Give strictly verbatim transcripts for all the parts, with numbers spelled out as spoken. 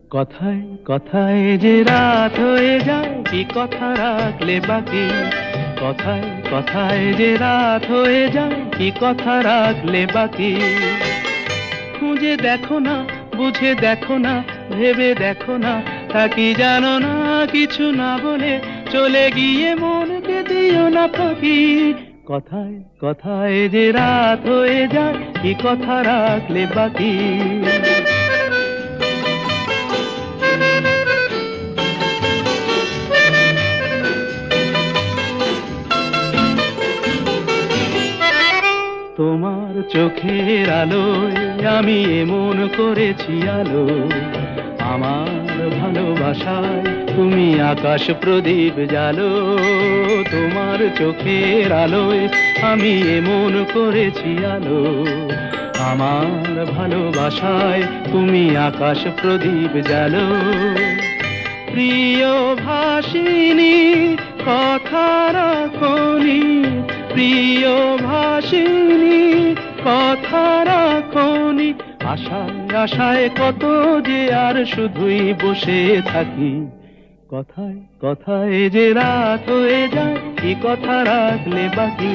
কথায় কথায় যে রাত হয়ে যায়, কি কথা রাখলে বাকি। কথায় কথায় যে রাত হয়ে যায়, কি কথা রাখলে বাকি। খুঁজে দেখো না, বুঝে দেখো না, ভেবে দেখো না, তা কি জানো না। কিছু না বলে চলে গিয়ে মনকে দিও না ফাঁকি। কথায় কথায় যে রাত হয়ে যায়, কি কথা রাখলে বাকি। তোমার চোখের আলোয় আমি এমন করেছি আলো। আমার ভালোবাসায় তুমি আকাশ প্রদীপ জালো। তোমার চোখের আলোয় আমি এমন করেছি আলো। আমার ভালোবাসায় তুমি আকাশ প্রদীপ জালো। প্রিয় ভাসিনী কথা রাখনি, প্রিয় ভাসিনী কথা রাখনি। আশায় আশায় কত যে আর শুধুই বসে থাকি। কথায় কথায় যে রাত হয়ে যায়, কি কথা রাখলে বাকি।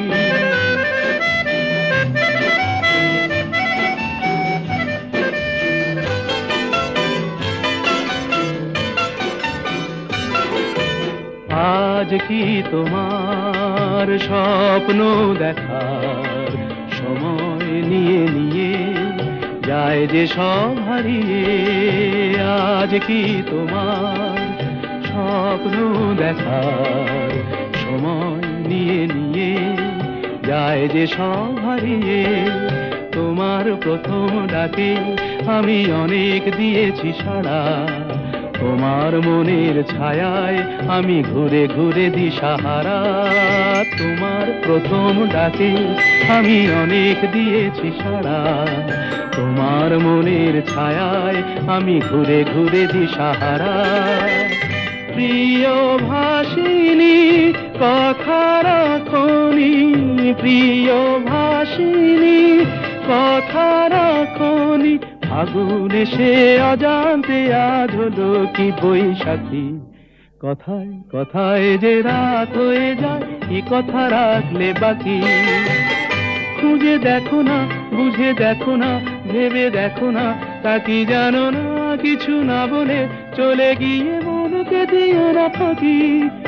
আজ কি তোমার স্বপ্ন দেখার সময় নিয়ে নিয়ে যায় যে সব হারিয়ে। আজ কি তোমার স্বপ্ন দেখার সময় নিয়ে নিয়ে যায় যে সব হারিয়ে। তোমার প্রথম ডাকে আমি অনেক দিয়েছি সাড়া। তোমার মনের ছায়ায় আমি ঘুরে ঘুরে দিশাহারা। তোমার প্রথম ডাকে আমি অনেক দিয়েছি সাড়া। তোমার মনের ছায়ায় আমি ঘুরে ঘুরে দিশাহারা। প্রিয় ভাসিনী কথা রাখনি, প্রিয় ভাসিনী কথা রাখনি। ফাগুন এসে অজান্তে আজ হলো কি বৈশাখী। কথায় কথায় যে রাত হয়ে যায়, কি কথা রাখলে বাকি। খুঁজে দেখো না, বুঝে দেখো না, ভেবে দেখো না, তা কি জানো না। কিছু না বলে চলে গিয়ে মনকে দিও না ফাঁকি।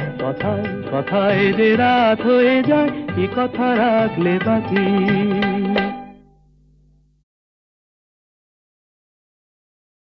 কথায় কথায় যে রাত হয়ে যায়, কি কথা রাখলে বাকি।